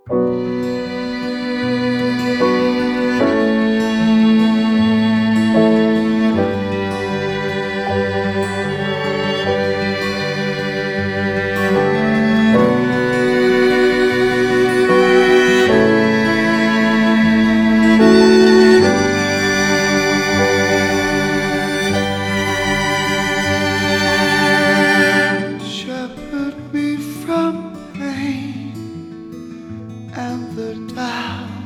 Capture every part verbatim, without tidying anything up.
Shepherd me from pain and the doubt.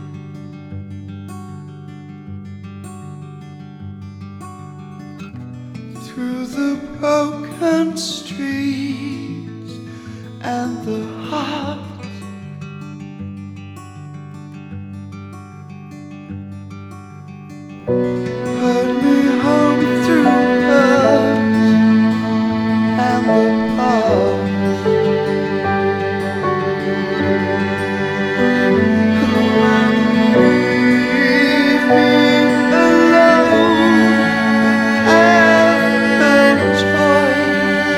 Through the broken streets and the heart. Herd me home through hurt and the past. Leave me alone and no choice.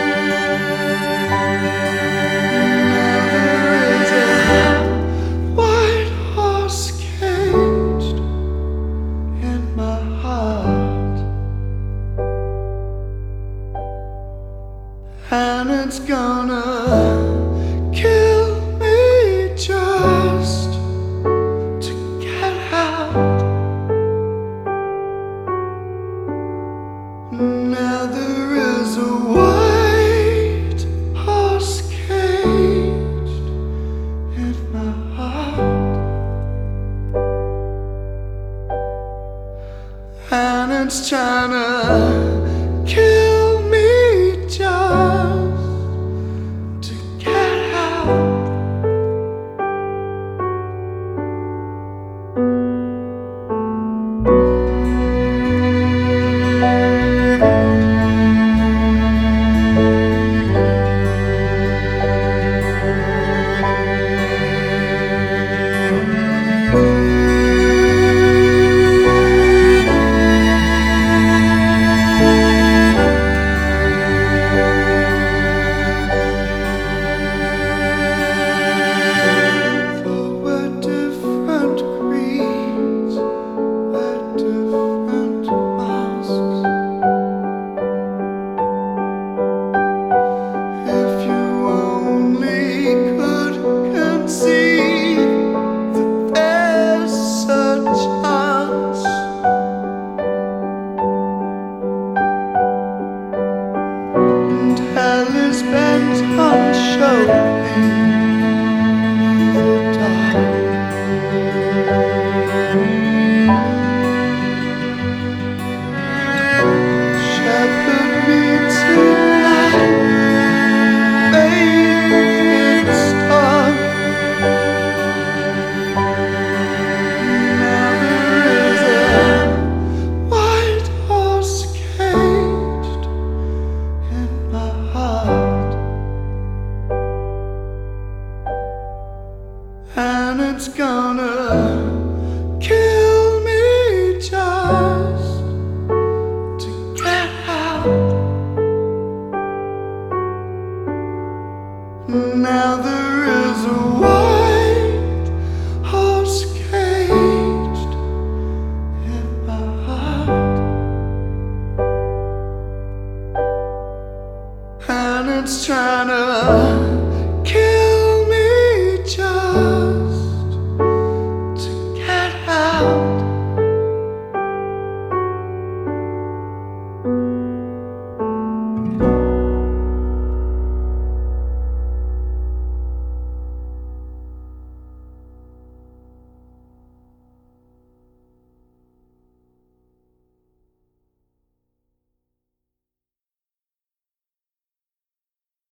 Now there is a white horse caged in my heart, and it's gonna kill me just to get out. Now there is a white horse caged in my heart, and it's trying to